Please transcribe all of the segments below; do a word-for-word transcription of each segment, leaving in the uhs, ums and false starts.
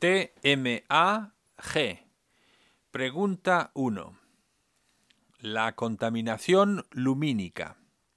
T M A G. Pregunta uno. La contaminación lumínica.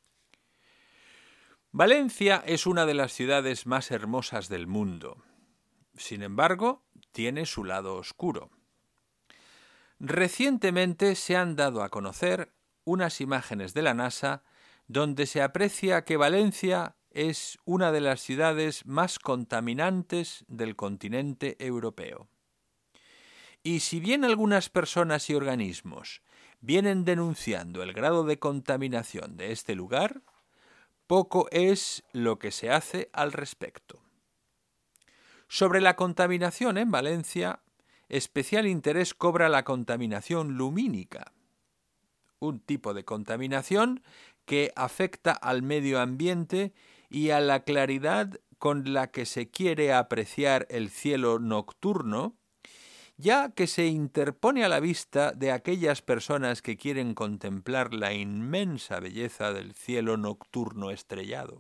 Valencia es una de las ciudades más hermosas del mundo. Sin embargo, tiene su lado oscuro. Recientemente se han dado a conocer unas imágenes de la NASA donde se aprecia que Valencia es una de las ciudades más contaminantes del continente europeo. Y si bien algunas personas y organismos vienen denunciando el grado de contaminación de este lugar, poco es lo que se hace al respecto. Sobre la contaminación en Valencia, especial interés cobra la contaminación lumínica, un tipo de contaminación que afecta al medio ambiente y a la claridad con la que se quiere apreciar el cielo nocturno, ya que se interpone a la vista de aquellas personas que quieren contemplar la inmensa belleza del cielo nocturno estrellado.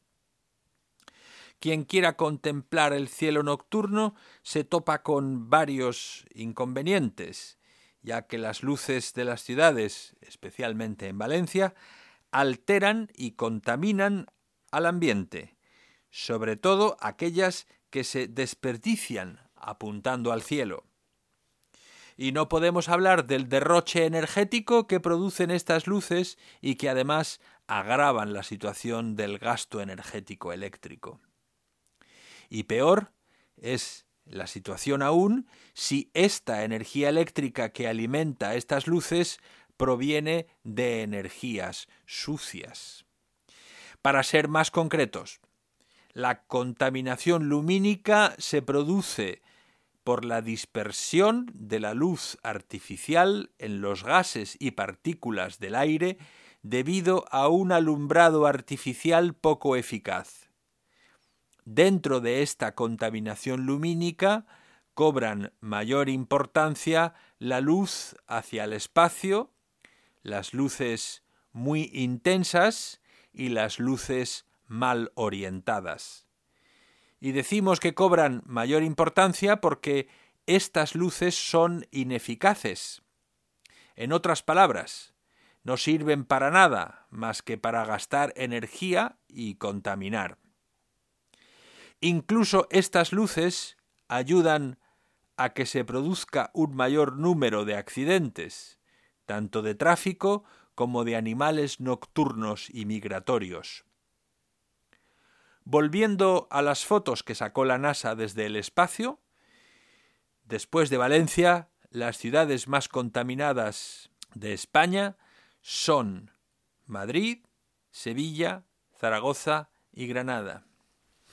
Quien quiera contemplar el cielo nocturno se topa con varios inconvenientes, ya que las luces de las ciudades, especialmente en Valencia, alteran y contaminan al ambiente, sobre todo aquellas que se desperdician apuntando al cielo. Y no podemos hablar del derroche energético que producen estas luces y que además agravan la situación del gasto energético eléctrico. Y peor es la situación aún si esta energía eléctrica que alimenta estas luces proviene de energías sucias. Para ser más concretos, la contaminación lumínica se produce por la dispersión de la luz artificial en los gases y partículas del aire debido a un alumbrado artificial poco eficaz. Dentro de esta contaminación lumínica cobran mayor importancia la luz hacia el espacio, las luces muy intensas y las luces mal orientadas. Y decimos que cobran mayor importancia porque estas luces son ineficaces. En otras palabras, no sirven para nada más que para gastar energía y contaminar. Incluso estas luces ayudan a que se produzca un mayor número de accidentes, tanto de tráfico como de animales nocturnos y migratorios. Volviendo a las fotos que sacó la NASA desde el espacio, después de Valencia, las ciudades más contaminadas de España son Madrid, Sevilla, Zaragoza y Granada.